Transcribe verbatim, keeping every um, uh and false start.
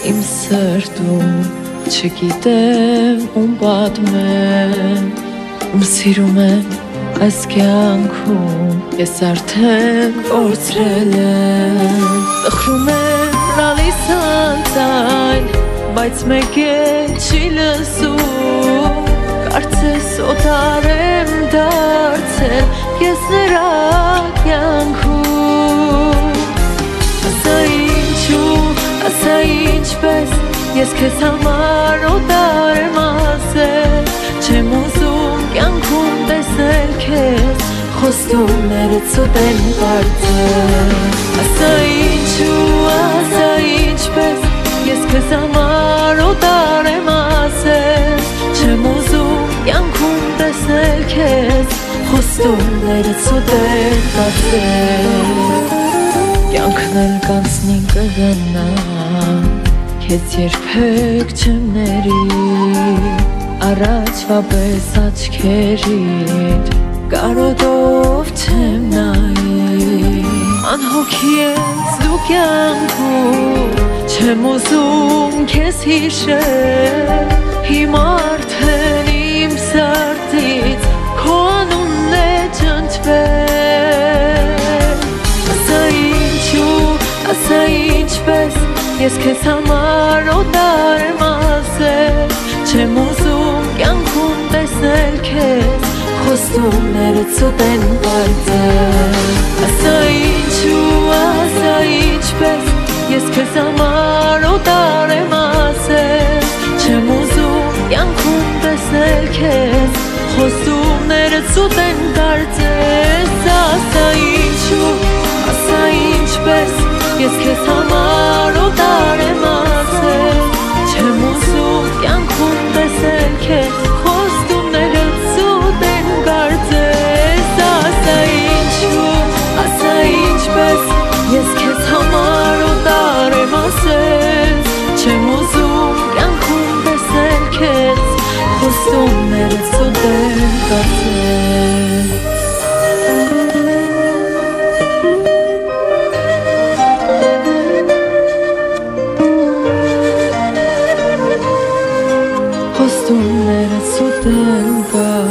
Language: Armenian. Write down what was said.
Իմ սրտում չգիտեմ ում պատմեմ, ում սիրում եմ այս կյանքում ես արդեն կորցրել եմ։ Տխրում եմ լալիս անցայն, բայց մեկ էլ չի լսում, կարծես օտար եմ դարձել ես նրա կյանքում։ Ասա ինչու, ասա ինչպես, ես քեզ համար օտար եմ ասել, չեմ ուզում կյանքում տեսնել քեզ, խոստումներդ սուտ են կարծել։ Ասա ինչու, ասա ինչպես, ես քեզ համար օտար եմ ասել, չեմ ուզում կյանքում տեսնել քեզ, խոստումներդ սուտ են կարծել։ Կյանքն էլ կանցնի կգնա, քեզ երբեք չեմ ների, առաջվա պես աչքերիդ կարոտով չեմ նայի։ Անհոգի ես դու կյանքում, չեմ ուզում քեզ հիշել, հիմա արդեն իմ սրտից քո անունն է ջնջվել։ Ասա ինչու, ասա ինչպես, ես քեզ համար օտար եմ ասել, չեմ ուզում կյանքում տեսնել քեզ, խոստումներդ սուտ են կարծել։ Ասա ինչու, ասա ինչպես, ես քեզ համար օտար եմ ասել, չեմ ուզում կյանքում տեսնել քեզ, խոստումներդ սուտ են կարծել։ Ասա ինչու, ասա ինչպես, ես քեզ համար օտար եմ ասել, չեմ ուզում կյանքում տեսնել քեզ, խոստումներդ սուտ են կարծել։ Ասա ինչու, ասա ինչպես, ես քեզ համար օտար եմ ասել, չեմ ուզում կյանքում տեսնել քեզ, խոստումներդ սուտ են կարծել։ Խոստումներդ սուտ են կարծել։